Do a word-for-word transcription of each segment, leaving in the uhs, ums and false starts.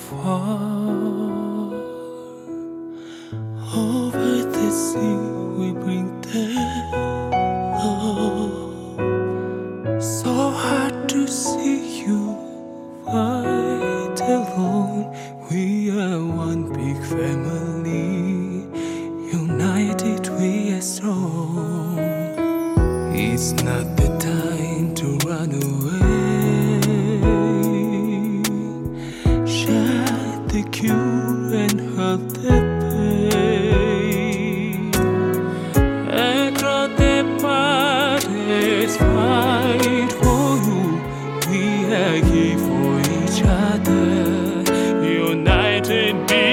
far. Over the sea we bring their love. So hard to see you fight alone. We are one big family, united we are strong. It's not the time to run away. Share the cure and hurt the pain. Across the parties, fight for you. We are here for each other, united be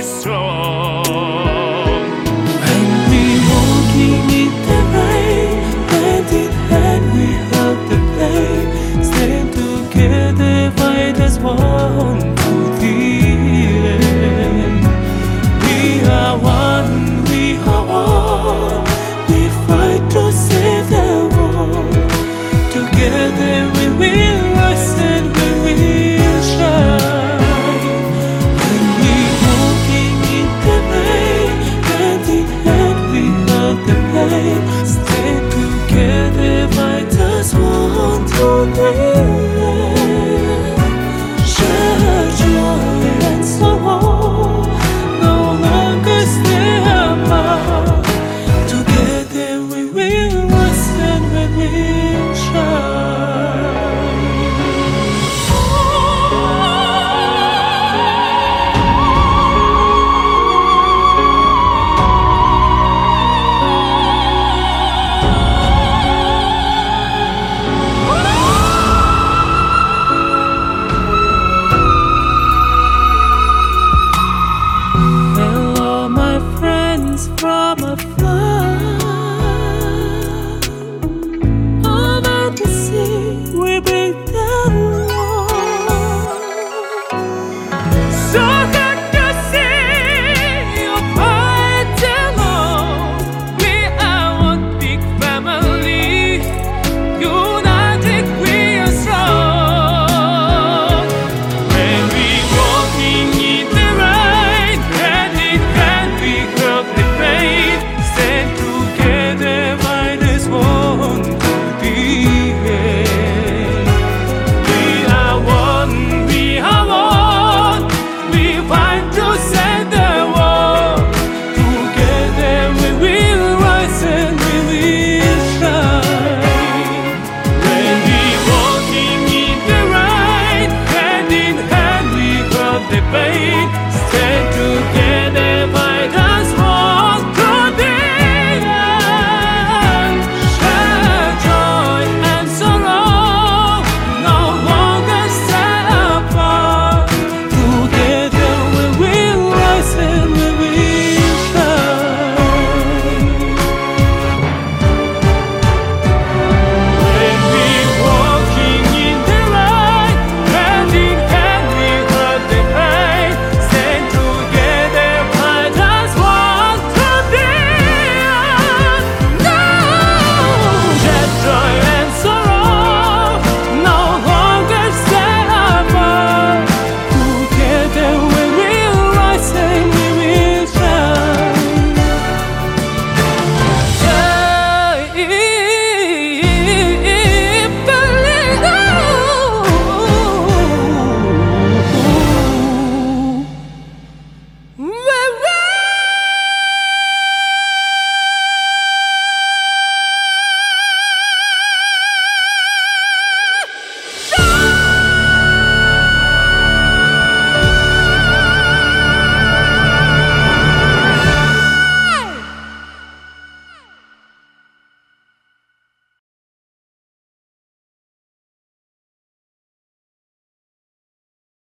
strong. And we walking in the rain, hand in hand we held the pain. Stand together, fight as one to the end. We are one, we are one. We fight to save the world. Together we will rise and we will shine. When we walking in the rain, hand in hand we held the pain. Stay together, fight as one to the end. Share joy and sorrow, no longer stay apart. Together we will rise and we will shine. Hello, my friends from afar. Over the sea, we break the wall. So good to see you fight alone. We are one big family, united we are strong. When we walking in the rain, hand in hand we held the pain. Stand together, fight as one to the end. We are one, we are one. We fight to save the world. Together we will rise and we will shine. When we walking in the rain, hand in hand we held the pain. Stand together.